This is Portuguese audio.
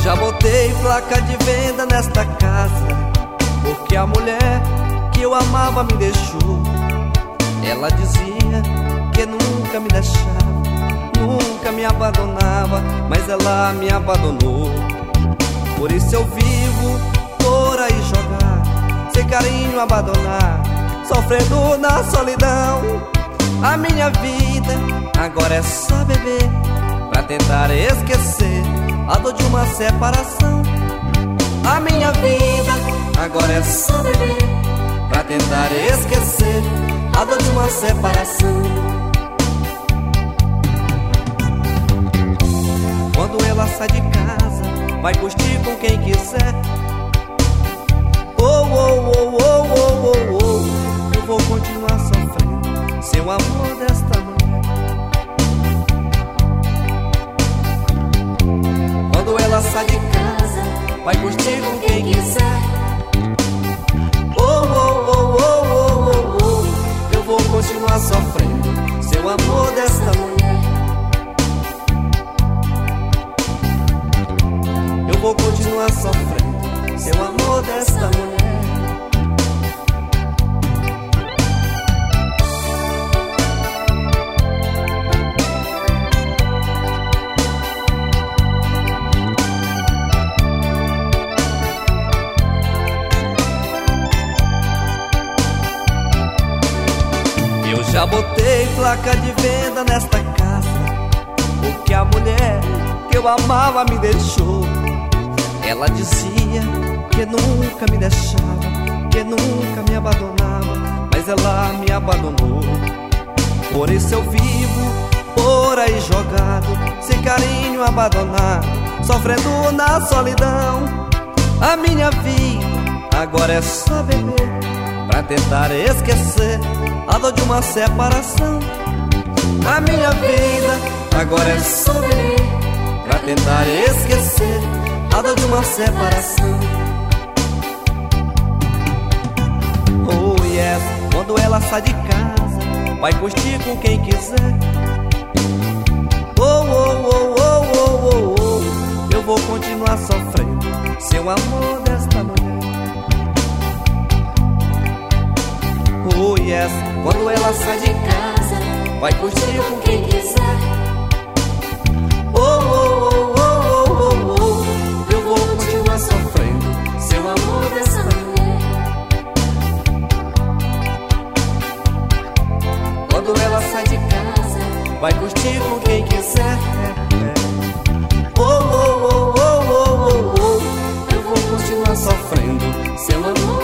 Já botei placa de venda nesta casa, porque a mulher que eu amava me deixou. Ela dizia que nunca me deixava, nunca me abandonava, mas ela me abandonou. Por isso eu vivo por aí jogar, sem carinho abandonar, sofrendo na solidão. A minha vida agora é só beber, pra tentar esquecer a dor de uma separação. A minha vida agora é só beber, pra tentar esquecer a dor de uma separação. Quando ela sai de casa, vai curtir com quem quiser. Oh, oh, oh, oh, oh, oh, oh. Eu vou continuar sofrendo sem o amor desta mulher. Quando ela sai de casa, vai curtir com quem quiser. Oh, oh, oh, oh, oh, oh, oh. Eu vou continuar sofrendo sem o amor desta mulher. Eu vou continuar sofrendo sem o amor desta mulher. Eu já botei placa de venda nesta casa, porque a mulher que eu amava me deixou. Ela dizia que nunca me deixava, que nunca me abandonava, mas ela me abandonou. Por isso eu vivo por aí jogado, sem carinho abandonado, sofrendo na solidão. A minha vida agora é só beber, pra tentar esquecer a dor de uma separação. A minha vida agora é só beber, pra tentar esquecer a dor de uma separação. Oh yes, quando ela sai de casa, vai curtir com quem quiser. Oh, oh, oh, oh, oh, oh, oh. Eu vou continuar sofrendo sem o amor desta mulher. Oh yes, quando ela sai de casa, vai curtir com quem quiser. Oh, oh, oh, oh, oh, oh, oh. Eu vou continuar sofrendo sem o amor dessa mulher. Quando ela sai de casa, vai curtir com quem quiser. Oh, oh, oh, oh, oh, oh, oh. Eu vou continuar sofrendo sem o amor